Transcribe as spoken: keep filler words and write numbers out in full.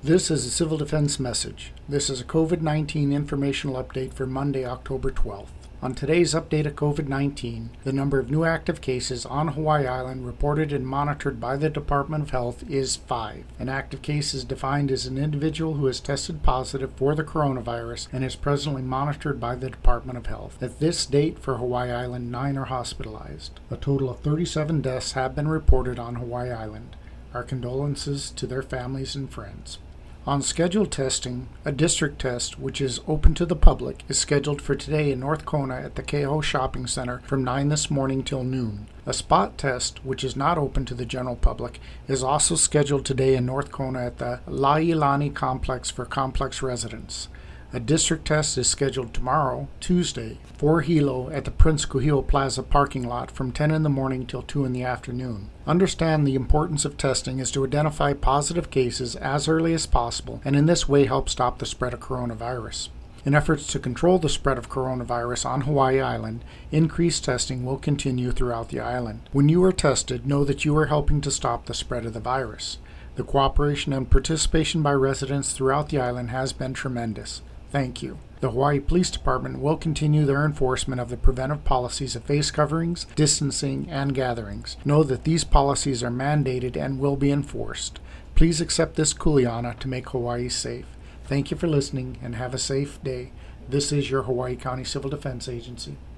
This is a Civil Defense message. This is a COVID nineteen informational update for Monday, October twelfth. On today's update of COVID nineteen, the number of new active cases on Hawaii Island reported and monitored by the Department of Health is five. An active case is defined as an individual who has tested positive for the coronavirus and is presently monitored by the Department of Health. At this date for Hawaii Island, nine are hospitalized. A total of thirty-seven deaths have been reported on Hawaii Island. Our condolences to their families and friends. On scheduled testing, a district test, which is open to the public, is scheduled for today in North Kona at the Keho Shopping Center from nine this morning till noon. A spot test, which is not open to the general public, is also scheduled today in North Kona at the Lailani Complex for complex residents. A district test is scheduled tomorrow, Tuesday, for Hilo at the Prince Kuhio Plaza parking lot from ten in the morning till two in the afternoon. Understand the importance of testing is to identify positive cases as early as possible and in this way help stop the spread of coronavirus. In efforts to control the spread of coronavirus on Hawaii Island, increased testing will continue throughout the island. When you are tested, know that you are helping to stop the spread of the virus. The cooperation and participation by residents throughout the island has been tremendous. Thank you. The Hawaii Police Department will continue their enforcement of the preventive policies of face coverings, distancing, and gatherings. Know that these policies are mandated and will be enforced. Please accept this kuleana to make Hawaii safe. Thank you for listening and have a safe day. This is your Hawaii County Civil Defense Agency.